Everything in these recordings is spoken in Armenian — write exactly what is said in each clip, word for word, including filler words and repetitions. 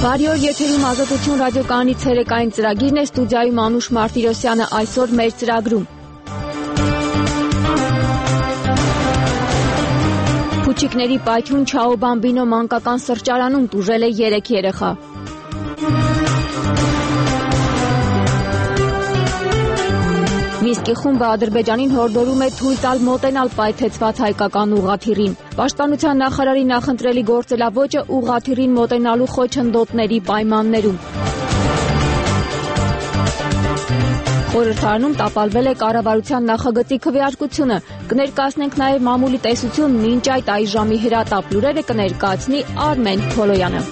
Բարի օր, եթերում Ազատություն ռադիոկայանի ցերեկային ծրագիրն է, ստուդիայում Անուշ Մարտիրոսյանը, այսօր մեր ծրագրում։ Փուչիկների պայթյուն Չաո Բամբինո մանկական սրճարանում տուժել է երեք երեխա։ Մինսկի խումբը Ադրբեջանին հորդորում է թույլ տալ մոտենալ պայթեցված հայկական ուղղաթիռին։ Պաշտպանության նախարարի նախընտրելի գործելավոճը ուղղաթիռին մոտենալու խոչընդոտների պայմաններում։ Խորհրդարանում տապալվել է կառավարության նախագծի քվեարկությունը։ Կներկայացնենք նաև մամուլի տեսություն, մինչ այդ այս ժամի հրատապ լուրերը կներկայացնի Արմեն Փոլոյանը։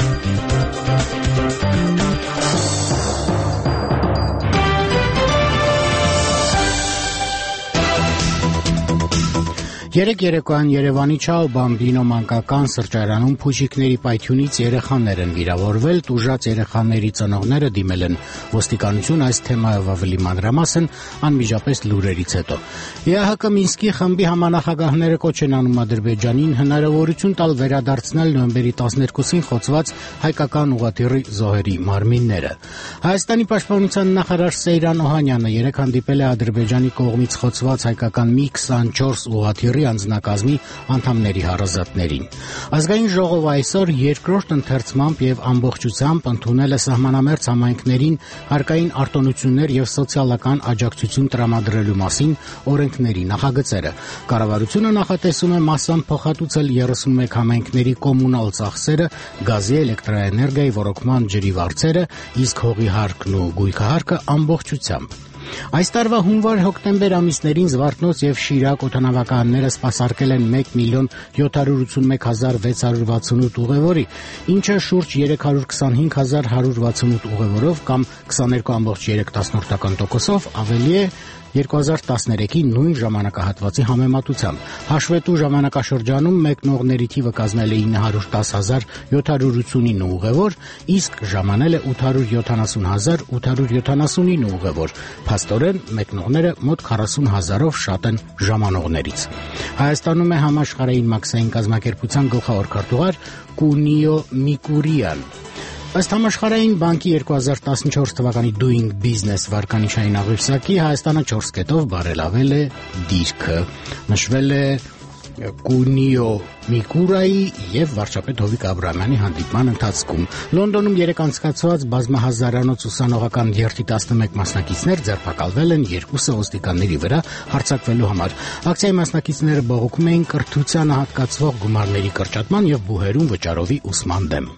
Երեք երեկոյան Երևանի Չաո Բամբինո մանկական սրճարանում փուչիկների պայթյունից երեխաներ են վիրավորվել, տուժած երեխաների ծնողները դիմել են ոստիկանություն, այս թեմայով ավելի մանրամասն անմիջապես լուրերից հետո։ ԵԱՀԿ Մինսկի խմբի համանախագահները կոչ են անում Ադրբեջանին հնարավորություն տալ վերադարձնել նոյեմբերի տասներկուսին խոցված հայկական ուղղաթիռի զոհերի մարմինները։ Հայաստանի պաշտպանության նախարար Սեյրան Օհանյանը երեկ հանդիպել է Ադրբեջանի կողմից խոցված հայկական մի քսանչորս ուղղաթիռի անձնակազմի անդամների հարազատներին։ Ազգային ժողովը այսօր երկրորդ ընթերցմամբ եւ ամբողջությամբ ընդունել է սահմանամերձ համայնքներին հարկային արտոնություններ եւ սոցիալական աջակցություն տրամադրելու մասին օրենքների նախագծերը։ Կառավարությունը նախատեսում է մասամբ փոխհատուցել երեսունմեկ համայնքների կոմունալ ծախսերը, գազի, էլեկտրաէներգիայի, ոռոգման ջրի վարձերը, իսկ հողի հարկն ու գույքահարկը ամբողջությամբ։ Այս տարվա հունվար-հոկտեմբեր ամիսներին Զվարթնոց եւ Շիրակ օդանավակայանները սպասարկել են մեկ միլիոն յոթ հարյուր ութսունմեկ հազար վեց հարյուր վաթսունութ ուղևորի, ինչը շուրջ երեք հարյուր քսանհինգ հազար հարյուր վաթսունութ ուղևորով կամ քսաներկու կόμμα երեք տոկոսով ավելի է երկու հազար տասներեքի նույն ժամանակահատվածի համեմատությամբ։ Հաշվետու ժամանակաշրջանում մեկնողների թիվը կազմել է ինը հարյուր տասը հազար յոթ հարյուր ութսունինը ուղևոր, իսկ ժամանել է ութ հարյուր յոթանասուն հազար ութ հարյուր յոթանասունինը ուղևոր։ Փաստորեն մեկնողները մոտ քառասուն հազարով շատ են ժամանողներից։ Հայաստանում է համաշխարհային մաքսային կազմակերպության գլխավոր քարտուղար Կունիո Միկուրիան։ Ըստ համաշխարհային բանկի երկու հազար տասնչորս թվականի Doing Business վարկանիշային աղյուսակի Հայաստանը չորս կետով բարելավել է դիրքը։ Նշվել է Կունիո Միկուրայի եւ վարչապետ Հովիկ Աբրահամյանի հանդիպման ընթացքում։ Լոնդոնում երեկ անցկացված բազմահազարանոց ուսանողական երթի տասնմեկ մասնակիցներ ձերբակալվել են երկուսը ոստիկանների վրա հարձակվելու համար։ Ակցիայի մասնակիցները բողոքում էին կրթությանը հատկացվող գումարների կրճատման եւ բուհերում վճարովի ուսման դեմ։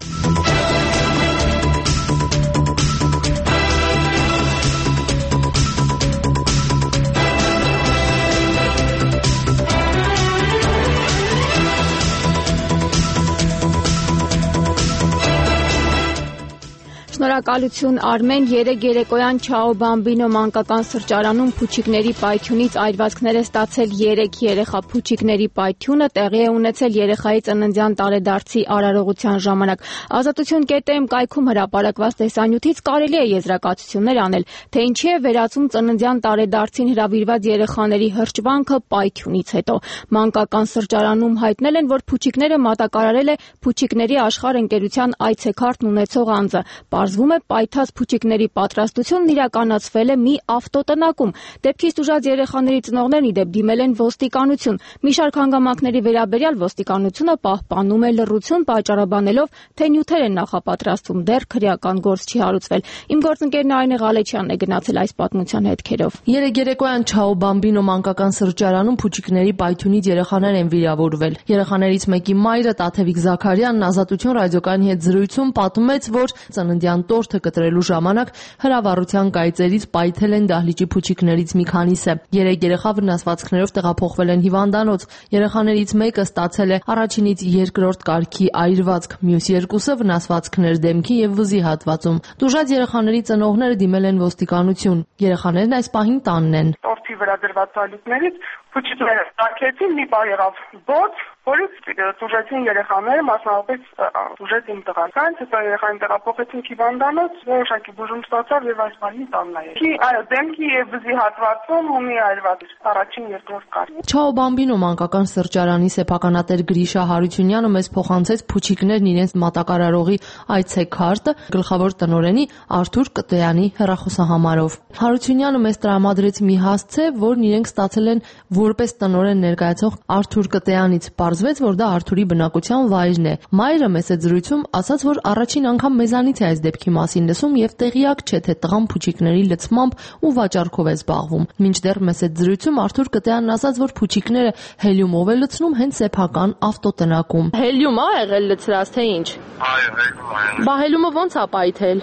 Շնորհակալություն Արմեն, երեք երեկոյան Չաո Բամբինո մանկական սրճարանում փուչիկների պայթյունից այրվածքներ է ստացել երեք երեխա։ Փուչիկների պայթյունը տեղի է ունեցել երեխայի ծննդյան տարեդարձի արարողության ժամանակ։ Ազատություն.am կայքում հրապարակված տեսանյութից կարելի է եզրակացություններ անել, թե ինչի է վերածում ծննդյան տարեդարձին հրավիրված երեխաների հրճվանքը պայթյունից հետո։ Մանկական սրճարանում հայտնել են, որ փուչիկները մատակարարել է Փուչիկների աշխարհ ընկերության այցեքարտն ունեցող անձը։ Պարզվում է, պայթած փուչիկների պատրաստությունն իրականացվել է մի ավտոտնակում։ Դեպքից տուժած երեխաների ծնողներն ի դեպ դիմել են ոստիկանություն։ Մի շարք հանգամանքների վերաբերյալ ոստիկանությունը պահպանում է լռություն, պատճառաբանելով, թե նյութեր են նախապատրաստվում, դեռ քրեական գործ չի հարուցվել։ Իմ գործընկերն Արինե Ղալեչյանն է գնացել այս պատմության հետքերով։ Երեք երեկոյան Չաո Բամբինո մանկական սրճարանում փուչիկների պայթյունից երեխաներ են վիրավորվել։ Երեխաներից մեկի մայրը Տաթևիկ Զաքարյանն Ազատություն ռադիոկայանի հետ զրույցում պատմեց, որ ծննդյան տորթը կտրելու ժամանակ հրավառության կայծերից պայթել են դահլիճի փուչիկներից մի քանիսը։ Երեք երեխա վնասվածքներով տեղափոխվել են հիվանդանոց։ Երեխաներից մեկը ստացել է առաջինից երկրորդ կարգի այրվածք, մյուս երկուսը վնասվածքներ դեմքի եւ վզի հատվածում։ Տուժած երեխաների ծնողները դիմել են ոստիկանություն։ Երեխաներն այս պահին տանն են։ Տորթի վրա դրված ալիքներից Փուչիկները տակեցին, մի բա եղավ բոց, որից տուժեցին երեխաները, մասնավորապես տուժեց իմ տղան։ Սրանց հետո երեխային տեղափոխեցին հիվանդանոց, որոշակի բուժում ստացավ եւ այս բանի տանն է։ Չի, այո, դեմքի եւ վզի հատվածում ունի այրված առաջին երկրորդ կարգ։ Չաո Բամբինո մանկական սրճարանի սեփականատեր Գրիշա Հարությունյանը մեզ փոխանցեց փուչիկներն իրենց մատակարարողի այցեքարտը գլխավոր տնօրենի Արթուր Կտոյանի հեռախոսահամարով։ Հարությունյանը մեզ տրամադրեց մի հասցե, որն իրենք ստացել են որպես տնօրեն ներկայացող Արթուր Կտոյանից։ Պարզվեց, որ դա Արթուրի բնակության վայրն է։ Մայրը մեծ զրույցում ասաց, որ առաջին անգամ մեզանից է այս դեպքի մասին լսում եւ տեղյակ չէ, թե տղան փուչիկների լցմամբ ու վաճառքով է զբաղվում։ Մինչդեռ մեծ զրույցում Արթուր Կտոյանն ասաց, որ փուչիկները հելիումով է լցնում հենց սեփական ավտոտնակում։ Հելիում ա եղել լցրած թե ինչ։ Այո, հելիում է։ Բա հելիումը ո՞նց ա պայթել։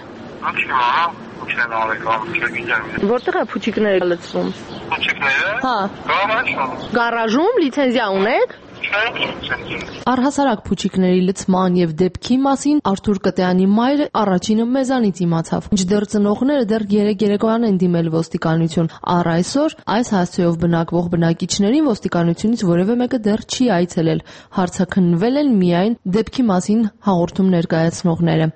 Ինչի՞, Որտեղ է փուչիկները լցվում։ Փուչիկները։ Հա։ Գարաժում։ Գարաժում լիցենզիա ունեք։ Առհասարակ փուչիկների լցման եւ դեպքի մասին Արթուր Կտոյանի մայրը առաջինը մեզանից իմացավ։ Մինչդեռ ծնողները դեռ երեք երեկոյան են դիմել ոստիկանություն։ Առ այսօր այս հասցեով բնակվող բնակիչներին ոստիկանությունից որևէ մեկը դեռ չի այցելել։ Հարցաքննվել են միայն դեպքի մասին հաղորդում ներկայացնողները։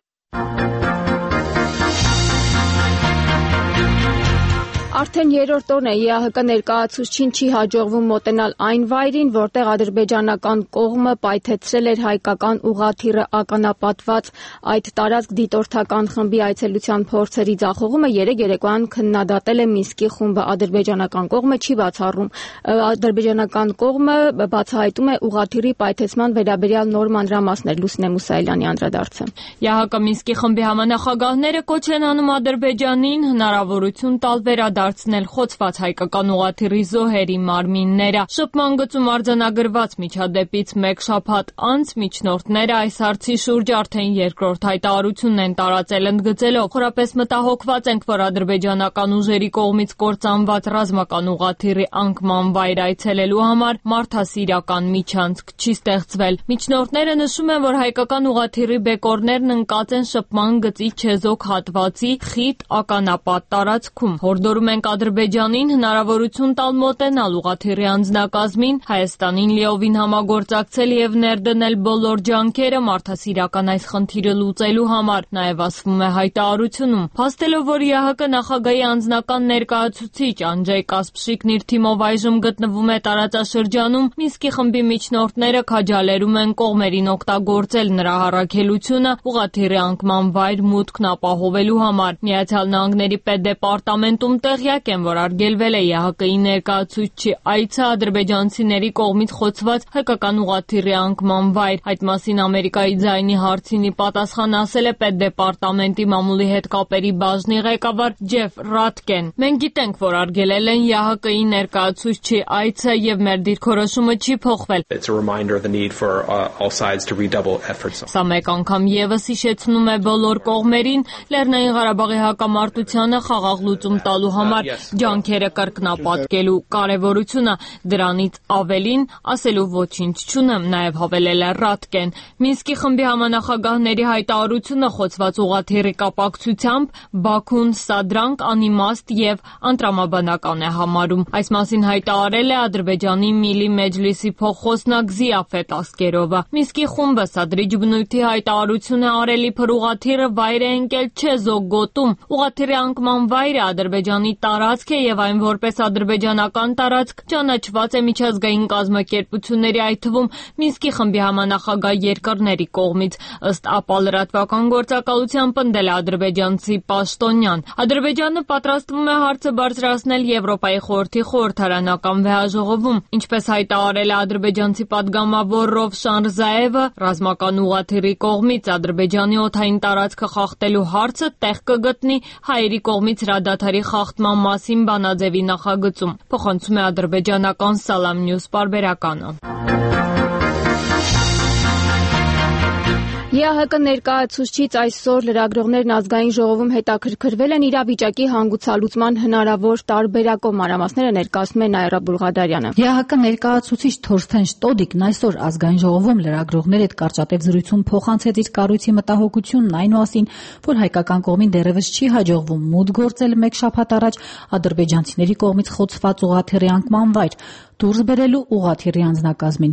Արդեն երրորդ օրն է ԵԱՀԿ ներկայացուցչին չի հաջողվում մոտենալ այն վայրին, որտեղ ադրբեջանական կողմը պայթեցրել էր հայկական ուղղաթիռը ականապատված այդ տարածք դիտորդական խմբի այցելության փորձերի ձախողումը երեկ երեկոյան քննադատել է Մինսկի խումբը։ Ադրբեջանական կողմը չի բացառում։ Ադրբեջանական կողմը բացահայտում է ուղղաթիռի պայթեցման վերաբերյալ նոր մանրամասներ։ Լուսինե Մուսայելյանի անդրադարձը։ ԵԱՀԿ Մինսկի խմբի համանախագահները կոչ են անում Ադրբեջանին հնարավորություն տալ վերադարձնել խոցված հայկական ուղղաթիռի զոհերի մարմինները։ Շփման գծում արձանագրված միջադեպից մեկ շաբաթ անց միջնորդները այս հարցի շուրջ արդեն երկրորդ հայտարարությունն են տարածել ընդգծելով. «Խորապես մտահոգված ենք, որ ադրբեջանական ուժերի կողմից կործանված ռազմական ուղղաթիռի անկման վայր այցելելու համար մարդասիրական միջանցք չի ստեղծվել»։ Միջնորդները նշում են, որ հայկական ուղղաթիռի բեկորներն ընկած են շփման գծի չեզոք հատվածի խիտ ականապատ տարածքում։ Հորդորում ենք Ադրբեջանին հնարավորություն տալ մոտենալ ուղղաթիռի անձնակազմին, Հայաստանին լիովին համագործակցել եւ ներդնել բոլոր ջանքերը մարդասիրական այս խնդիրը լուծելու համար, նաեւ ասվում է հայտարարությունում։ Փաստելով, որ ԵԱՀԿ նախագահի անձնական ներկայացուցիչ Անջեյ Կասպշիկն իր թիմով այժմ գտնվում է տարածաշրջանում, Մինսկի խմբի միջնորդները քաջալերում են կողմերին օգտագործել նրա առաքելությունը ուղղաթիռի անկման վայր մուտքն ապահովելու համար։ Միացյալ Նահանգների պետդեպարտամենտում տեղյակ են, որ արգելվել է ԵԱՀԿ-ի ներկայացուցչի այցը ադրբեջանցիների կողմից խոցված հայկական ուղղաթիռի անկման վայր։ Այդ մասին Ամերիկայի ձայնի հարցին ի պատասխան ասել է պետդեպարտամենտի մամուլի հետ կապերի բաժնի ղեկավար Ջեֆ Ռատկեն։ «Մենք գիտենք, որ արգելել են ԵԱՀԿ-ի ներկայացուցչի այցը եւ մեր դիրքորոշումը չի փոխվել»։ Սա մեկ անգամ եւս հիշեցնում է բոլոր կողմերին Լեռնային Ղարաբաղի հակամարտությանը խաղաղ լուծում տալու համար ջանքերը կրկնապատկելու կարևորությունը։ Դրանից ավելին ասելու ոչինչ չունեմ, նաև հավելել է Ռատկեն։ Մինսկի խմբի համանախագահների հայտարարությունը խոցված ուղղաթիռի կապակցությամբ Բաքուն սադրանք, անիմաստ եւ անտրամաբանական է համարում։ Այս մասին հայտարարել է Ադրբեջանի Միլի Մեջլիսի փոխխոսնակ Զիաֆետ Ասկերովը։ Մինսկի խումբը սադրիչ բնույթի հայտարարություն է արել, իբր ուղղաթիռը վայր է ընկել չեզոք գոտում։ Ուղղաթիռի անկման վայրը Ադրբեջանի տարածք է եւ այն որպես ադրբեջանական տարածք ճանաչված է միջազգային կազմակերպությունների, այդ թվում Մինսկի խմբի համանախագահ երկրների կողմից։ Ըստ ԱՊԱ լրատվական գործակալության պնդել է ադրբեջանցի պաշտոնյան։ Ադրբեջանը պատրաստվում է հարցը բարձրացնել Եվրոպայի խորհրդի խորհրդարանական վեհաժողովում։ Ինչպես հայտարարել է ադրբեջանցի падգամավոր Ռովշան Ռզաևը, ռազմական ուղղաթիռի կողմից Ադրբեջանի օդային տարածքը խախտելու հարցը տեղ կգտնի հայերի կողմից հրադադարի խախտման մասին բանաձևի նախագծում, փոխանցում է ադրբեջանական Salam News պարբերականը։ ԵԱՀԿ ներկայացուցչից այսօր լրագրողներն ազգային ժողովում հետաքրքրվել են իրավիճակի հանգուցալուծման հնարավոր տարբերակով, մանրամասները ներկայացնում է Նաիրա Բուլղադարյանը։ ԵԱՀԿ ներկայացուցիչ Թորստեն Շտոդիկն այսօր ազգային ժողովում լրագրողներ հետ կարճատև զրույցում փոխանցեց իր կառույցի մտահոգությունն այն մասին, որ հայկական կողմին դեռևս չի հաջողվում մուտք գործել մեկ շաբաթ առաջ ադրբեջանցիների կողմից խոցված ուղղաթիռի անկման վայր դուրս բերելու ուղղաթիռի անձնակազմին։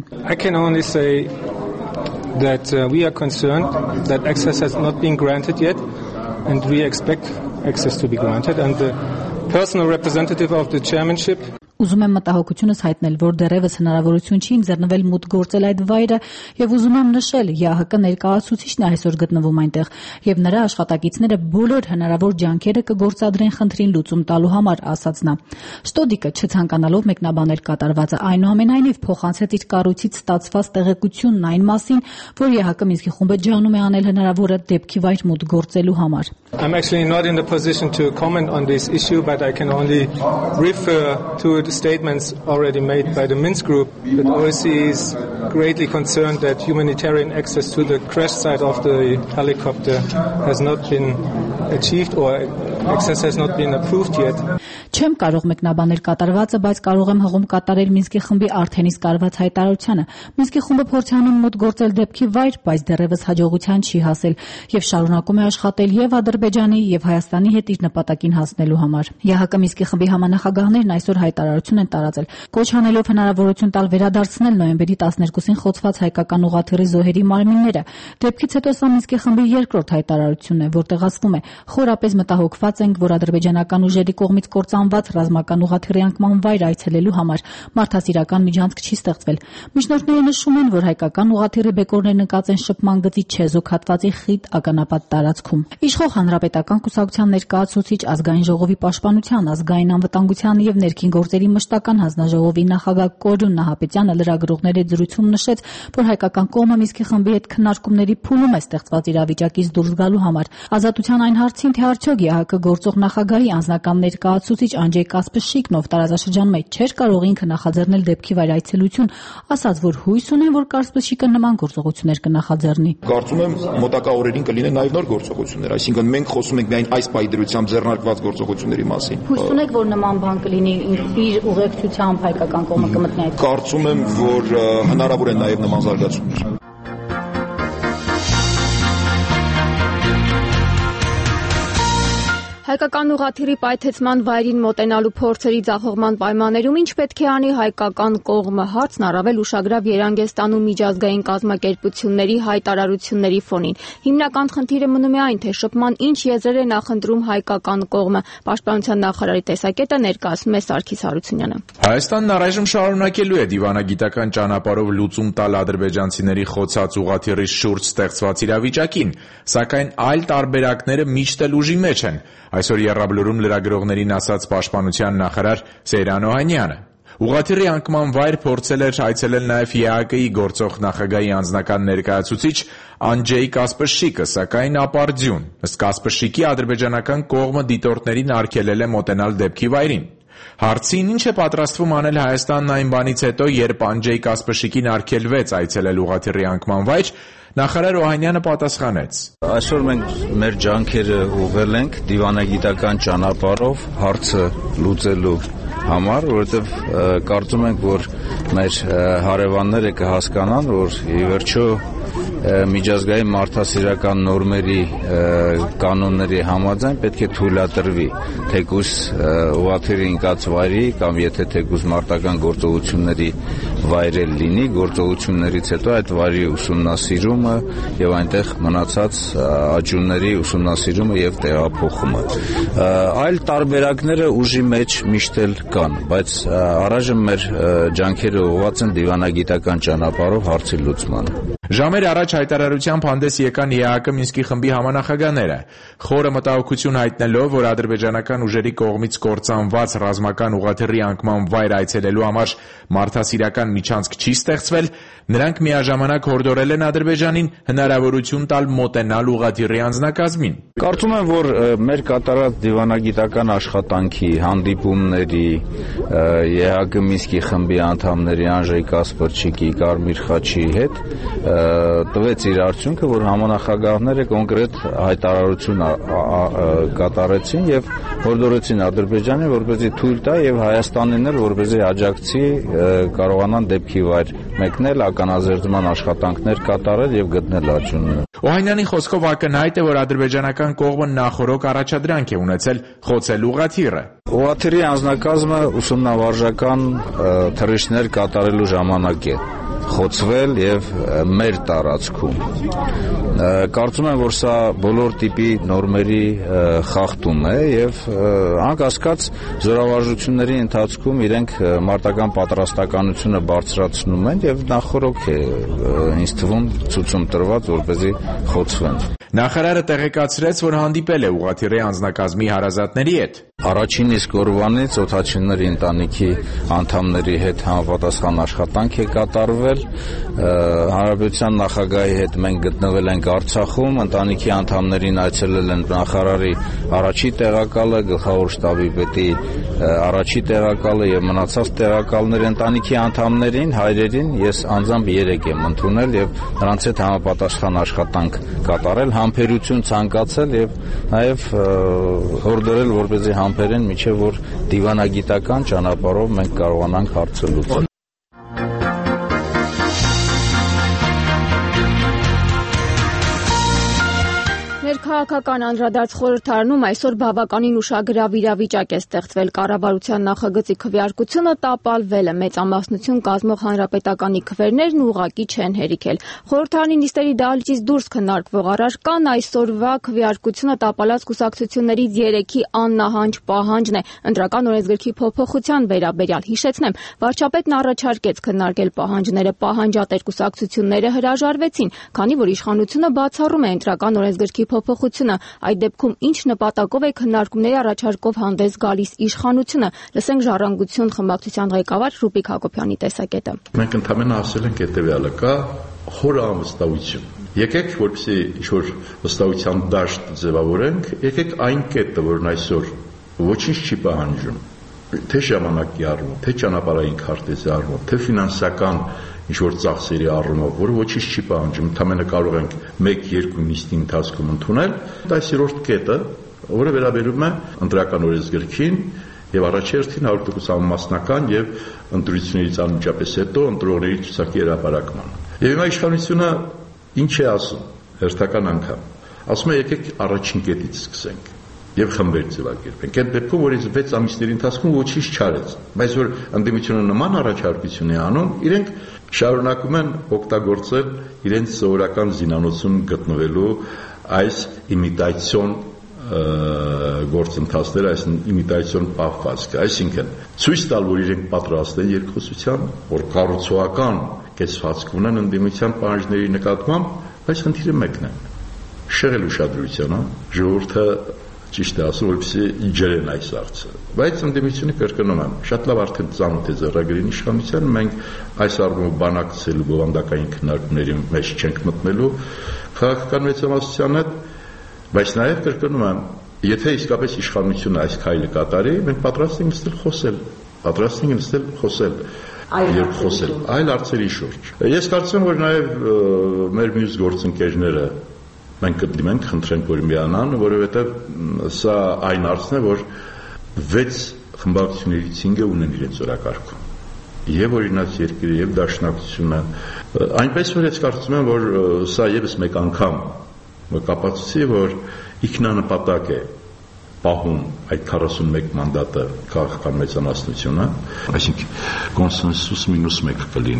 That uh, we are concerned that access has not been granted yet, and we expect access to be granted. And the personal representative of the chairmanship. Ուզում եմ մտահոգությունս հայտնել, որ դեռևս հնարավորություն չի ընձեռնվել մուտք գործել այդ վայրը եւ ուզում եմ նշել, ԵԱՀԿ ներկայացուցիչն է այսօր գտնվում այնտեղ եւ նրա աշխատակիցները բոլոր հնարավոր ջանքերը կգործադրեն խնդրին լուծում տալու համար, ասաց նա։ Շտոդիկը չցանկանալով մեկնաբանել կատարվածը, այնուամենայնիվ փոխանցեց իր կառույցից ստացված տեղեկությունն այն մասին, որ ԵԱՀԿ Մինսկի խումբը ջանում է անել հնարավորը դեպքի վայր մուտք գործելու համար։ I'm actually not in the position to comment on this issue, but I can only refer to the statements already made by the Minsk group that O S C E is greatly concerned that humanitarian access to the crash site of the helicopter has not been achieved or access has not been approved yet. Չեմ կարող մեկնաբանել կատարվածը, բայց կարող եմ հղում կատարել Մինսկի խմբի արդեն իսկ արված հայտարարությանը։ Մինսկի խումբը փորձանում մոտ գործել դեպքի վայր, բայց դեռևս հաջողության չի հասել եւ շարունակում է աշխատել եւ Ադրբեջանի եւ Հայաստանի հետ իր նպատակին հասնելու համար։ ԵԱՀԿ Մինսկի խմբի համանախագահներն այսօր հայտարարություն են տարածել, կոչ անելով հնարավորություն տալ վերադարձնել նոյեմբերի տասներկուսին խոցված հայկական ուղղաթիռի զոհերի մարմինները։ Դեպքից հետո սա Մինսկի խմբի երկրորդ հայտարարությունն է, որտեղ ասվում է. խորապես մտահոգված ենք, որ ադրբեջանական ուժերի կողմից կործանված ռազմական ուղղաթիռի անկման վայր այցելելու համար մարդասիրական միջանցք չի ստեղծվել։ Միջնորդները նշում են, որ հայկական ուղղաթիռի բեկորներ նկած են շփման գծի չեզոք հատվածի խիտ ականապատ տարածքում։ Իշխող հանրապետական կուսակցության ներկայացուցիչ, ազգային ժողովի պաշտպանության, ազգային անվտանգության եւ ներքին գործերի մշտական հանձնաժողովի նախագահ Կորյուն Նահապետյանը լրագրողների հետ զրույցում նշեց, որ հայկական կողմը Մինսկի խմբի հետ քննարկումների փուլում է ստեղծված իրավիճակից դուրս գալու համար։ Ազատության այն հարցին, թե արդյոք ԵԱՀԿ գործող նախագահի անձնական ներկայացուցիչ Անջեյ Կասպերշիկն, ով տարածաշրջանում մեջ չէր կարող ինքը նախաձեռնել դեպքի վայր այցելություն, ասաց, որ հույս ունեն, որ Կասպերշիկը նման գործողություններ կնախաձեռնի։ Կարծում եմ մոտակա օրերին կլինեն նաև նոր գործողություններ, այսինքն մենք խոսում ենք միայն այս պայդրությամբ ձեռնարկված գործողությունների մասին։ Հույս ունեք, որ նման բան կլինի իր ուղեկցությամբ հայկական կողմը կմտնի այդ։ Կարծում եմ, որ հնարավոր են նաև նման զարգացումներ։ Հայկական ուղղաթիռի պայթեցման վայրին մոտենալու փորձերի ձախողման պայմաններում ինչ պետք է անի հայկական կողմը, հարցն առավել ուշագրավ երանգ է ստանում միջազգային կազմակերպությունների հայտարարությունների ֆոնին։ Հիմնական խնդիրը մնում է այն, թե շփման ինչ եզրեր է նախընտրում հայկական կողմը։ Պաշտպանության նախարարի տեսակետը ներկայացնում է Սարգիս Հարությունյանը։ Հայաստանն առայժմ շարունակելու է դիվանագիտական ճանապարհով լուծում տալ ադրբեջանցիների խոցած ուղղաթիռի շուրջ ստեղծված իրավիճակին, սակայն այլ տարբերակները միշտ էլ ուժի մեջ են։ Այսօր Եռաբլուրում լրագրողներին ասաց պաշտպանության նախարար Սեյրան Օհանյանը։ Ուղղաթիռի անկման վայր փորձել էր այցելել նաև ԵԱՀԿ-ի գործող նախագահի անձնական ներկայացուցիչ Անջեյ Կասպերշիկը, սակայն ապարդյուն։ Ըստ Կասպերշիկի ադրբեջանական կողմը դիտորդներին արգելել է մոտենալ դեպքի վայրին։ Հարցին ինչ է պատրաստվում անել Հայաստանն այն բանից հետո, երբ Անջեյ Կասպերշիկին արգելվեց այցելել ուղղաթիռի անկման վայր, նախարար Օհանյանը պատասխանեց. Այսօր մենք մեր ջանքերը ուղղել ենք դիվանագիտական ճանապարհով հարցը լուծելու համար, որովհետև կարծում ենք, որ մեր հարևանները կհասկանան, որ ի վերջո միջազգային մարդասիրական նորմերի կանոնների համաձայն պետք է թույլատրվի թեկուզ ուղղաթիռի ընկած վայրի կամ եթե թեկուզ մարտական գործողությունների վայր էլ լինի, գործողություններից հետո այդ վայրի ուսումնասիրումը եւ այնտեղ մնացած աճյունների ուսումնասիրումը եւ տեղափոխումը։ Այլ տարբերակները ուժի մեջ միշտ էլ կան, բայց առայժմ մեր ջանքերը ուղղված են դիվանագիտական ճանապարհով հարցի լուծմանը։ Ժամեր առաջ հայտարարությամբ հանդես եկան ԵԱՀԿ Մինսկի խմբի համանախագահները, խորը մտահոգություն հայտնելով, որ ադրբեջանական ուժերի կողմից կործանված ռազմական ուղղաթիռի անկման վայր այցելելու համար մարդասիրական միջանցք չի ստեղծվել, նրանք միաժամանակ հորդորել են Ադրբեջանին հնարավորություն տալ մոտենալ ուղղաթիռի անձնակազմին։ Կարծում եմ, որ մեր կատարած դիվանագիտական աշխատանքի, հանդիպումների, ԵԱՀԿ Մինսկի խմբի անդամների Անջեյ Կասպերչիկի, Կարմիր խաչի հետ տվեց իր արդյունքը, որ համանախագահները կոնկրետ հայտարարություն կատարեցին եւ հորդորեցին Ադրբեջանին, որպեսզի թույլ տա եւ Հայաստանին էլ, որպեսզի աջակցի կարողանան դեպքի վայր մեկնել, ականազերծման աշխատանքներ կատարել եւ գտնել արդյունքը։ Օհանյանի խոսքով ակնհայտ է, որ ադրբեջանական կողմը նախօրոք առաջադրանք է ունեցել խոցել ուղղաթիռը։ Ուղղաթիռի անձնակազմը ուսումնավարժական թռիչքներ կատարելու ժամանակ է խոցվել եւ մեր տարածքում։ Կարծում եմ, որ սա բոլոր տիպի նորմերի խախտում է եւ անկասկած զորավարժությունների ընթացքում իրենք մարտական պատրաստականությունը բարձրացնում են եւ նախորոք է ինձ թվում ցույցում տրված, որպեսզի խոցվեն։ Նախարարը տեղեկացրեց, որ հանդիպել է ուղղաթիռի անձնակազմի հարազատների հետ։ Առաջին իսկ օրվանից օդաչիների ընտանիքի անդամների հետ համապատասխան աշխատանք է կատարվել։ Հանրապետության նախագահի հետ մենք գտնվել ենք Արցախում, ընտանիքի անդամներին այցելել են նախարարի առաջի տեղակալը, գլխավոր շտաբի պետի առաջի տեղակալը եւ մնացած տեղակալները, ընտանիքի անդամներին, հայրերին ես անձամբ երեք եմ ընդունել եւ նրանց հետ համապատասխան աշխատանք կատարել, համբերություն ցանկացել եւ նաեւ հորդորել, որպեսզի համբերեն, միջև որ դիվանագիտական ճանապարհով մենք կարողանանք հարցը լուծել։ Ներքաղաքական անդրադարձ խորհրդարանում այսօր բավականին ուշագրավ իրավիճակ է ստեղծվել։ Կառավարության նախագծի քվեարկությունը տապալվել է, մեծամասնություն կազմող հանրապետականի քվերներն ուղղակի չեն հերիքել։ Խորհրդարանի նիստերի դահլիճից դուրս քննարկվող առարկան այսօրվա քվեարկությունը տապալած կուսակցություններից երեքի աննահանջ պահանջն է ընտրական օրենսգրքի փոփոխության վերաբերյալ։ Հիշեցնեմ, վարչապետն առաջարկեց քննարկել պահանջները, պահանջատեր կուսակցությունները հրաժարվեցին, քանի որ իշխանությունը բացառում է ընտրական օրենսգրքի փոփոխությունը, այդ դեպքում ինչ նպատակով է քննարկումների առաջարկով հանդես գալիս իշխանությունը։ Լսենք Ժառանգություն խմբակցության ղեկավար Ռուբիկ Հակոբյանի տեսակետը։ Մենք ընդհանրապես ասել ենք հետեւյալը՝ կա խոր անվստահություն։ Եկեք, որպեսզի ինչ-որ վստահության դաշտ ձևավորենք, եկեք այն կետը, որն այսօր ոչինչ չի պահանջում, թե ժամանակի առումով, թե ճանապարհային քարտեզի առումով, թե ֆինանսական ինչ-որ ծախսերի առումով, որը ոչինչ չի պահանջում, ընդամենը կարող ենք մեկ-երկու նիստի ընթացքում ընդունել, այս երրորդ կետը, որը վերաբերում է ընտրական օրենսգրքին եւ առաջերտին հարյուր տոկոս համամասնական եւ ընտրություններից անմիջապես հետո ընտրողների ցուցակի հրապարակման։ Եվ հիմա իշխանությունը ինչ է ասում հերթական անգամ։ Ասում է եկեք առաջին կետից սկսենք եւ խմբեր ձևակերպենք։ Այդ դեպքում, որ այս վեց ամիսների ընթացքում ոչինչ չարեց, բայց որ ընդդիմությունը նման առաջարկություն է անում, իրենք շարունակում են օգտագործել իրենց սովորական զինանոցում գտնվելու այս իմիտացիոն գործընթացները, այս իմիտացիոն պահվածքը, այսինքն ցույց տալ, որ իրենք պատրաստ են երկխոսության, որ կառուցողական կեցվածք ունեն ընդդիմության պահանջների նկատմամբ, բայց խնդիրը մեկն է՝ շեղել ուշադրությունը, ժողովուրդը ճիշտ է ասում, որպեսզի ջրեն այս հարցը։ Բայց ընդդիմությունը կրկնում եմ, շատ լավ արդեն ծանոթ է ձեռագրին իշխանության, մենք այս առումով բանակցելու բովանդակային քննարկումների մեջ չենք մտնելու քաղաքական մեծամասնության հետ, բայց նաև կրկնում եմ, եթե իսկապես իշխանությունը այս քայլը կատարի, մենք պատրաստ ենք նստել խոսել, պատրաստ ենք նստել խոսել, երբ խոսել այլ հարցերի շուրջ։ Ես կարծում եմ, որ նաև մեր մյուս գործընկերները մենք կդիմենք, խնդրենք, որ միանան, որովհետև սա այն հարցն է, որ վեց խմբակցություններից հինգը ունեն իրենց օրակարգում։ Եվ օրինաց երկիրը, եւ դաշնակցությունը, այնպես որ ես կարծում եմ, որ սա եւս մեկ անգամ կապացուցի, որ ինքնանպատակ է պահում այդ քառասունմեկ մանդատը քաղաքական մեծամասնությունը, այսինքն կոնսենսուս մինուս մեկ կլինի։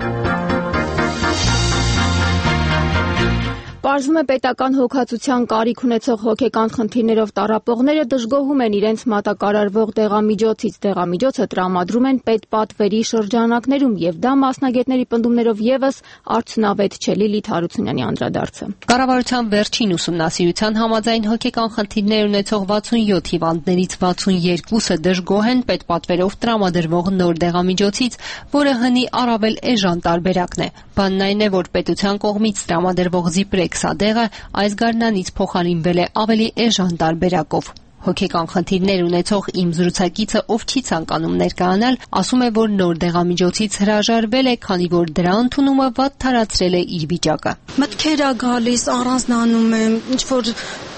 Պարզվում է պետական հոգացության կարիք ունեցող հոգեկան խնդիրներով տառապողները դժգոհում են իրենց մատակարարվող դեղամիջոցից։ Դեղամիջոցը տրամադրում են պետպատվերի շրջանակներում եւ դա մասնագետների պնդումներով եւս արդյունավետ չէ։ Լիլիթ Հարությունյանի անդրադարձը։ Կառավարության վերջին ուսումնասիրության համաձայն հոգեկան խնդիրներ ունեցող վաթսունյոթ հիվանդներից վաթսունյոթը դժգոհ են պետպատվերով տրամադրվող նոր դեղամիջոցից, որը հնի առավել էժան տարբերակն է։ Բանն այն է, որ պետության կողմից տրամադրվող Զիպրեքս դեղը այս գարնանից փոխարինվել է ավելի էժան տարբերակով։ Հոգեկան խնդիրներ ունեցող իմ զրուցակիցը, ով չի ցանկանում ներկայանալ, ասում է, որ նոր դեղամիջոցից հրաժարվել է, քանի որ դրա ընդունումը վատ թարացրել է իր վիճակը։ Մտքեր ա գալիս, առանձնանում եմ, ինչ որ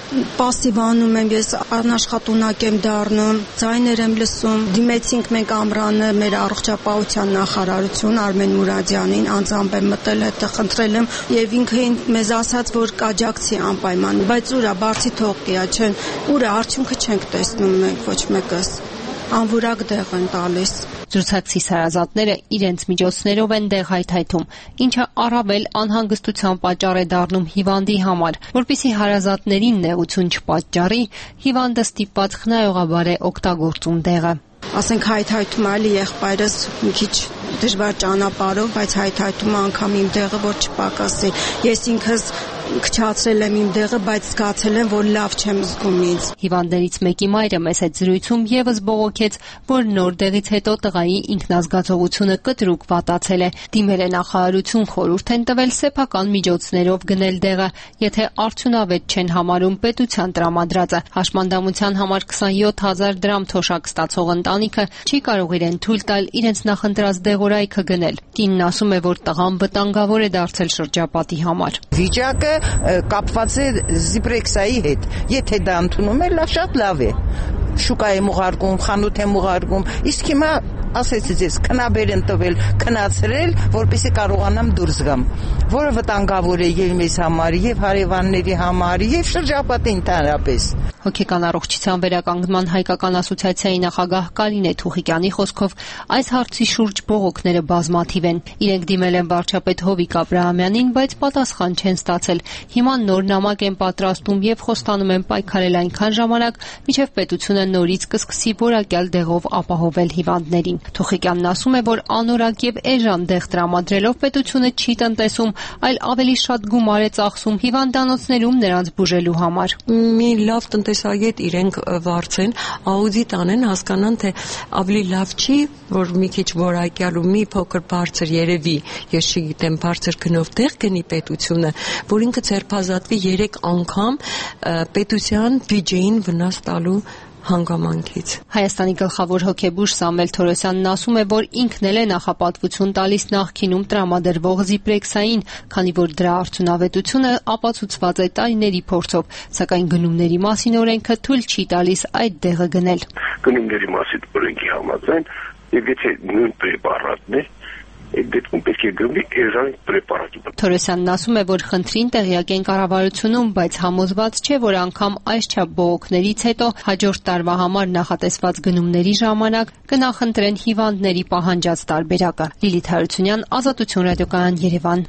պասիվանում եմ, ես անաշխատունակ եմ դառնում, ձայներ եմ լսում։ Դիմեցինք մենք ամռանը մեր առողջապահության նախարարություն Արմեն Մուրադյանին, անձամբ եմ մտել հետը, խնդրել եմ եւ ինքը մեզ ասաց, որ կաջակցի անպայման, բայց ուրա բարձի թողկիա չեն, ուրա արդյունքը չենք տեսնում մենք ոչ մեկս։ Անվորակ դեղ են տալիս։ Զրուցակցի հարազատները իրենց միջոցներով են դեղ հայթայթում, ինչը առավել անհանգստության պատճառ է դառնում հիվանդի համար, որպեսզի հարազատներին նեղություն չպատճառի, հիվանդը ստիպված խնայողաբար է օգտագործում դեղը։ Ասենք հայթայթում այլի եղբայրս մի քիչ դժվար ճանապարհով, բայց հայթայթում անգամ իմ դեղը, որ չպակասի։ Ես ինքս քչացրել եմ իմ դեղը, բայց զգացել եմ, որ լավ չեմ զգում ինձ։ Հիվանդներից մեկի մայրը մեծ հետ զրույցում եւս բողոքեց, որ նոր դեղից հետո տղայի ինքնազգացողությունը կտրուկ վատացել է։ Դիմել է նախարարություն, խորհուրդ են տվել սեփական միջոցներով գնել դեղը, եթե արդյունավետ չեն համարում պետության տրամադրածը։ Հաշմանդամության համար քսանյոթ հազար դրամ թոշակ ստացող ընտանիքը չի կարող իրեն թույլ տալ իրենց նախընտրած դեղորայքը գնել։ Կինն ասում է, որ տղան վտանգավոր է դարձել շրջապատի համար։ Վիճակը կապված է զիպրեքսայի հետ։ Եթե դա ընդունում է, լավ, շատ լավ է։ Շուկա եմ ուղարկում, խանութ եմ ուղարկում, իսկ հիմա ասեցի ձեզ քնաբեր են տվել, քնացրել, որպեսզի կարողանամ դուրս գամ, որը վտանգավոր է եւ մեզ համար, եւ հարևանների համար, եւ շրջապատի ընդհանրապես։ Հոգեկան առողջության վերականգնման հայկական ասոցիացիայի նախագահ Կարինե Թուխիկյանի խոսքով այս հարցի շուրջ բողոքները բազմաթիվ են։ Իրենք դիմել են վարչապետ Հովիկ Աբրահամյանին, բայց պատասխան չեն ստացել։ Հիմա նոր նամակ են պատրաստում եւ խոստանում են պայքարել այնքան ժամանակ, մինչեւ պետությունը նորից կսկսի որակյալ դեղով ապահովել հիվանդներին։ Թուխիկյանն ասում է, որ անորակ եւ էժան դեղ տրամադրելով պետությունը չի տնտեսում, այլ ավելի շատ գումար է ծախսում հիվանդանոցներում նրանց բուժելու համար։ Մի լավ տնտեսագետ իրենք վարձեն, աուդիտ անեն, հասկանան, թե ավելի լավ չի, որ մի քիչ որակյալ ու մի փոքր բարձր երևի, ես չգիտեմ, բարձր գնով դեղ գնի պետությունը, որ ինքը ձերբազատվի երեք անգամ պետության բյուջեին վնաս տալու հանգամանքից։ Հայաստանի գլխավոր հոգեբույժ Սամվել Թորոսյանն ասում է, որ ինքն էլ է նախապատվություն տալիս նախկինում տրամադրվող զիպրեքսային, քանի որ դրա արդյունավետությունը ապացուցված է տարիների փորձով, սակայն գնումների մասին օրենքը թույլ չի տալիս այդ դեղը գնել։ Գնումների մասին օրենքի համաձայն, եւ եթե նույն պրեպարատն է, այդ դեպքում պետք է գնվի էժան պրեպարատի։ Թորոսյանն ասում է, որ խնդրին տեղյակ են կառավարությունում, բայց համոզված չէ, որ անգամ այսչափ բողոքներից հետո հաջորդ տարվա համար նախատեսված գնումների ժամանակ կնախընտրեն հիվանդների պահանջած տարբերակը։ Լիլիթ Հարությունյան, Ազատություն ռադիոկայան, Երևան։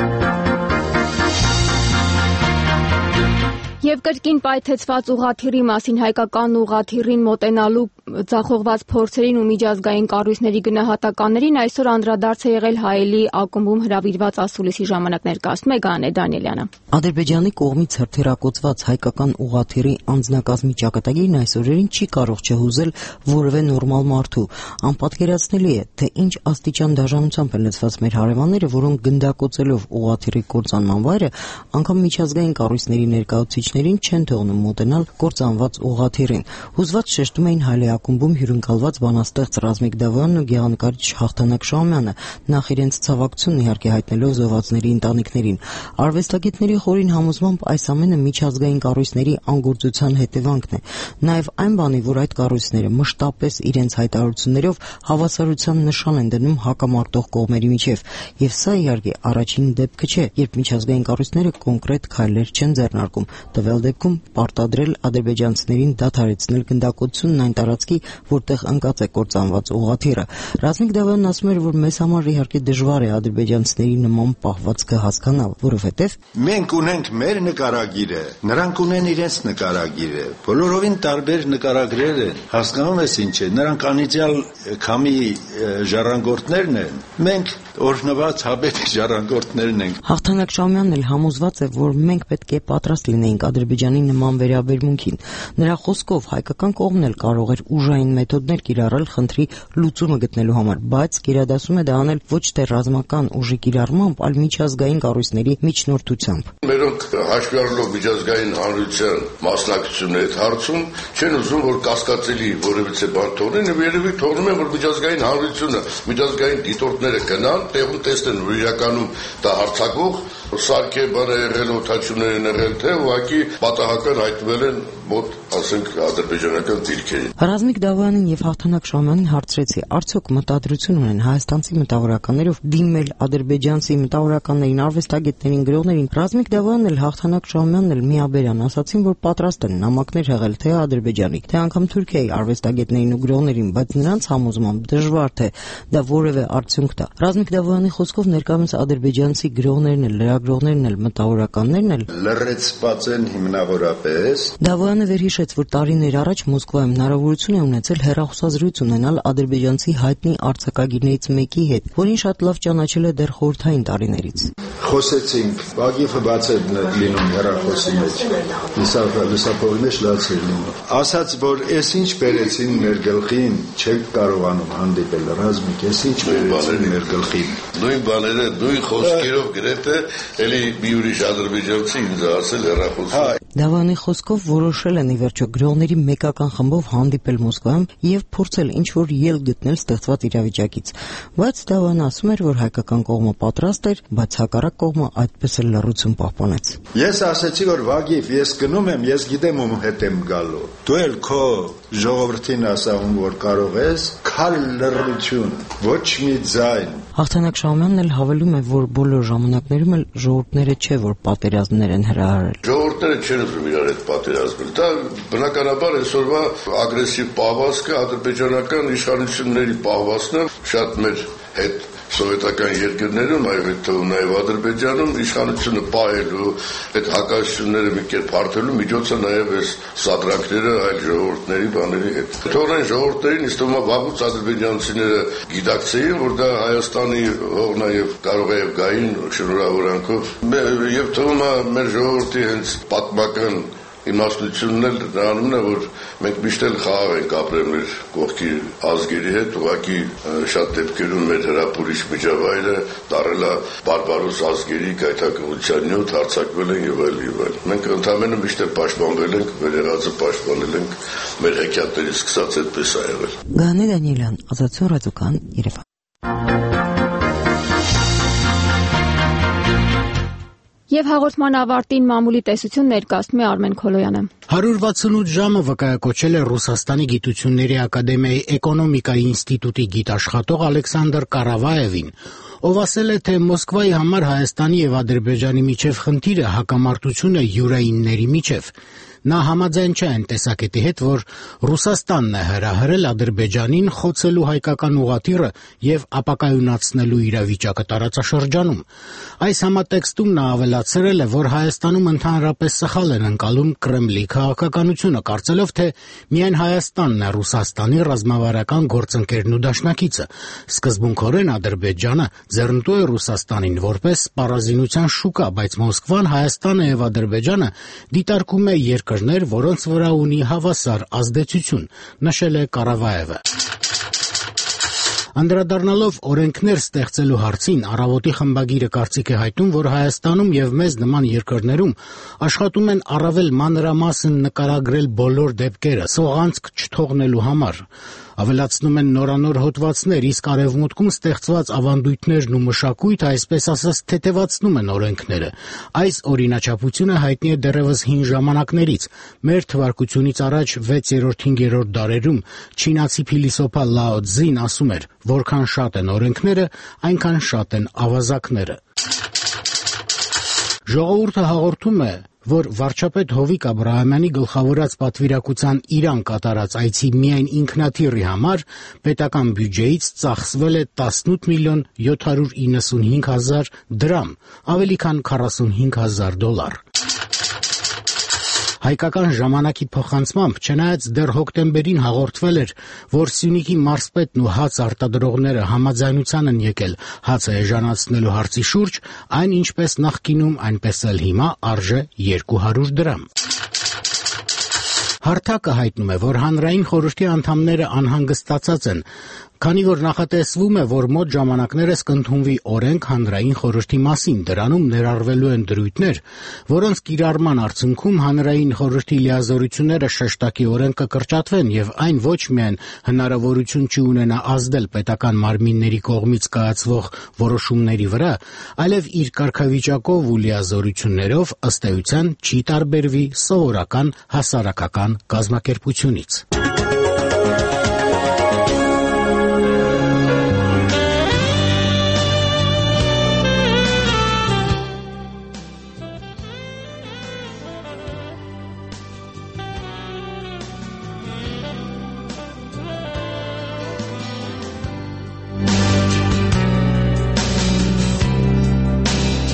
Եվ կրկին պայթեցված ուղղաթիռի մասին հայկական ուղղաթիռին մոտենալու ձախողված փորձերին ու միջազգային կառույցների գնահատականներին այսօր անդրադարձ է եղել հայելի ակումբում հրավիրված ասուլիսի ժամանակ ներկայացնում է Գանե Դանիելյանը։ Ադրբեջանի կողմից հրթիռակոծված հայկական ուղղաթիռի անձնակազմի ճակատագիրն այս օրերին չի կարող չհուզել որևէ նորմալ մարդու։ Անպատկերացնելի է, թե ինչ աստիճան դաժանությամբ են լցված մեր հարևանները, որոնք գնդակոծելով ուղղաթիռի կործանման վայրը անգամ միջազգային կառույցների ներկայացուցիչներին չեն թողնում մոտենալ կործանված ուղղաթիռին։ Հուզված շեշտում էին հայելի ակումբում հյուրընկալված բանաստեղծ Ռազմիկ Դավոյանն ու գեղանկարիչ Հաղթանակ Շահումյանը, նախ իրենց ցավակցությունն իհարկե հայտնելով զոհվածների ընտանիքներին։ Արվեստագետների խորին համոզմամբ այս ամենը միջազգային կառույցների անգործության հետևանքն է։ Նաև այն բանի, որ այդ կառույցները մշտապես իրենց հայտարարություններով հավասարության նշան են դնում հակամարտող կողմերի միջև, եւ սա իհարկե առաջին դեպքը չէ, երբ միջազգային կառույցները կոնկրետ քայլեր չեն ձեռնարկում, տվյալ դեպքում պարտադրել ադրբեջանցիներին դադարեցնել գնդակոծությունն այն տարածքի, որտեղ ընկած է կործանված ուղղաթիռը։ Ռազմիկ Դավոյանն ասում էր, որ մեզ համար իհարկե դժվար է ադրբեջանցիների նման պահվածքը հասկանալ, որովհետև մենք ունենք մեր նկարագիրը, նրանք ունեն իրենց նկարագիրը, բոլորովին տարբեր նկարագրեր են, հասկանում ես ինչ է, նրանք անիծյալ քամի ժառանգորդներն են, մենք օրհնված հաբետ ժառանգորդներն ենք։ Հաղթանակ Շահումյանն էլ համոզված է, որ մենք պետք է պատրաստ լինեինք Ադրբեջանի նման վերաբերմունքին։ Նրա խոսքով հայկական կողմն էլ կարող էր ուժային մեթոդներ կիրառել խնդրի լուծումը գտնելու համար, բայց գերադասում է դա անել ոչ թե ռազմական ուժի կիրառմամբ, այլ միջազգային կառույցների միջնորդությամբ։ Մերոնք հաշվի առնելով միջազգային հանրության մասնակցությունների հետ հարցում չեն ուզում, որ կասկածելի որևիցե բան թողնեն, եւ երևի թողնում են, որ միջազգային հանրությունը, միջազգային դիտորդները գնան, տեղում տեսնեն, որ իրականում դա հարցակող սարքե բան է եղել, օթաչումներ են եղել, թե ուղղակի պատահական հայտնվել են մոտ, ասենք, ադրբեջանական դիրքերի։ Ռազմիկ Դավոյանին եւ Հաղթանակ Շահյանին հարցրեցի, արդյոք մտադրություն ունեն հայաստանցի մտավորականներով դիմել ադրբեջանցի մտավորականներին, արվեստագետներին, գրողներին։ Ռազմիկ Դավոյանն էլ Հաղթանակ Շահյանն էլ միաբերան ասացին, որ պատրաստ են նամակներ հղել թե Ադրբեջանի, թե անգամ Թուրքիայի արվեստագետներին ու գրողներին, բայց նրանց համոզմամբ դժվար թե դա որևէ արդյունք տա։ Ռազմիկ Դավոյանի խոսքով ներկայումս ադրբեջանցի գրողներն էլ, լրագրողներն էլ, մտավորականներն էլ լրացված են հիմնավորապես։ Դավոյանը վերհիշեց, որ տարիներ առաջ Մոսկվայում հնարավորություն է ունեցել հեռախոսազրույց ունենալ ադրբեջանցի հայտնի արձակագիրներից մեկի հետ, որին շատ լավ ճանաչել է դեռ խորհրդային տարիներից։ Խոսեցինք, Բագիֆը բաց է լինում հեռախոսի մեջ, լսափողի մեջ լաց է լինում։ Ասաց, որ ես ինչ բերեցին մեր գլխին, չեք կարողանում հանդիպել, Ռազմիկ, ես ինչ բերեցին մեր գլխին։ Նույն բաները, նույն խոսքերով գրեթե էլի մի ուրիշ ադրբեջանցի ինձ ասել հեռախոսի։ Դավանի խոսքով որոշել են ի վերջո գրողների մեկական խմբով հանդիպել Մոսկվայում եւ փորձել ինչ-որ ելք գտնել ստեղծված իրավիճակից, բայց Դավանը ասում էր, որ հայկական կողմը պատրաստ էր, բայց հակառակ կողմը այդպես էլ լռություն պահպանեց։ Ես ասացի, որ Վագիվ, ես գնում եմ, ես գիտեմ ում հետ եմ գալու։ Դու էլ քո ժողովրդին ասա, ում որ կարող ես, քալ լռություն, ոչ մի ձայն։ Հաղթանակ Շահյանն էլ հավելում է, որ բոլոր ժամանակներում էլ ժողովուրդները չէ, որ պատերազմներ են հրահարել։ Ժողովուրդները չեն ուզում իրար հետ պատերազմել։ Դա բնականաբար այսօրվա ագրեսիվ պահվածքը ադրբեջանական իշխանությունների պահվածքն է, շատ մեր հետ սովետական երկրներում, այլ թվում նաև Ադրբեջանում իշխանությունը պահելու, այդ հակասությունները մի կերպ հարթելու միջոցը նաև այս սադրանքները այլ ժողովուրդների բաների հետ։ Թողնեն ժողովուրդներին, իսկ թվում է վաղուց ադրբեջանցիները գիտակցեին, որ դա Հայաստանի հողն է եւ կարող է եւ գային շնորհավորանքով, եւ թվում է մեր ժողովրդի հենց պատմական իմաստությունն էլ նրանումն է, որ մենք միշտ էլ խաղաղ ենք ապրել մեր կողքի ազգերի հետ, ուղղակի շատ դեպքերում մեր հրապուրիչ միջավայրը դարել է բարբարոս ազգերի գայթակղության նյութ, հարձակվել են եւ այլ եւ այլ։ Մենք ընդհանրապես միշտ էլ պաշտպանվել ենք, մեր եղածը պաշտպանել ենք, մեր հեքիաթներից սկսած այդպես է եղել։ Գանե Դանիելյան, Ազատություն ռադիոկան, Երևան։ Եվ հաղորդման ավարտին մամուլի տեսություն ներկայացնում է Արմեն Քոլոյանը։ հարյուր վաթսունութ ժամը վկայակոչել է Ռուսաստանի Գիտությունների ակադեմիայի Էկոնոմիկայի ինստիտուտի գիտաշխատող Ալեքսանդր Կարավաևին, ով ասել է, թե Մոսկվայի համար Հայաստանի եւ Ադրբեջանի միջև խնդիրը հակամարտություն է յուրայինների միջև։ Նա համաձայն չէ այն տեսակետի հետ, որ Ռուսաստանն է հրահրել Ադրբեջանին խոցելու հայկական ուղղաթիռը եւ ապակայունացնելու իրավիճակը տարածաշրջանում։ Այս համատեքստում նա ավելացրել է, որ Հայաստանում ընդհանրապես սխալ են ընկալում Կրեմլի քաղաքականությունը, կարծելով, թե միայն Հայաստանն է Ռուսաստանի ռազմավարական գործընկերն ու դաշնակիցը։ Սկզբունքորեն Ադրբեջանը ձեռնտու է Ռուսաստանին որպես սպառազինության շուկա, բայց Մոսկվան Հայաստանը եւ Ադրբեջանը դիտարկում է երկրներ, որոնց վրա ունի հավասար ազդեցություն, նշել է Կարավաևը։ Անդրադառնալով օրենքներ ստեղծելու հարցին, Առավոտի խմբագիրը կարծիք է հայտնում, որ Հայաստանում եւ մեզ նման երկրներում աշխատում են առավել մանրամասն նկարագրել բոլոր դեպքերը, սողանցք չթողնելու համար։ Ավելացնում են նորանոր հոդվածներ, իսկ Արևմուտքում ստեղծված ավանդույթներն ու մշակույթը, այսպես ասած, թեթևացնում են օրենքները։ Այս օրինաչափությունը հայտնի է դեռևս հին ժամանակներից։ Մեր թվարկությունից առաջ վեցերորդ-հինգերորդ դարերում չինացի փիլիսոփա Լաո Ցզին ասում էր, որքան շատ են օրենքները, այնքան շատ են ավազակները։ Ժողովուրդը հաղորդում է, որ վարչապետ Հովիկ Աբրահամյանի գլխավորած պատվիրակության Իրան կատարած այցի միայն ինքնաթիռի համար պետական բյուջեից ծախսվել է տասնութ միլիոն յոթ հարյուր իննսունհինգ հազար դրամ, ավելի քան քառասունհինգ հազար դոլար։ Հայկական ժամանակի փոխանցմամբ, չնայած դեռ հոկտեմբերին հաղորդվել էր, որ Սյունիքի մարզպետն ու հաց արտադրողները համաձայնության են եկել հացը էժանացնելու հարցի շուրջ, այն ինչպես նախկինում, այնպես էլ հիմա արժե երկու հարյուր դրամ։ Հարթակը հայտնում է, որ հանրային խորհրդի անդամները անհանգստացած են, քանի որ նախատեսվում է, որ մոտ ժամանակներս կընդունվի օրենք հանրային խորհրդի մասին, դրանում ներառվելու են դրույթներ, որոնց կիրառման արդյունքում հանրային խորհրդի լիազորությունները շեշտակիորեն կկրճատվեն եւ այն ոչ միայն հնարավորություն չի ունենա ազդել պետական մարմինների կողմից կայացվող որոշումների վրա, այլև իր կարգավիճակով ու լիազորություններով ըստ էության չի տարբերվի սովորական հասարակական կազմակերպությունից։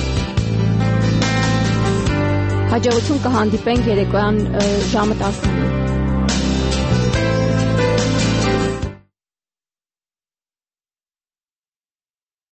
Հաջողություն կհանդիպենք երեկոյան ժամը տասնին։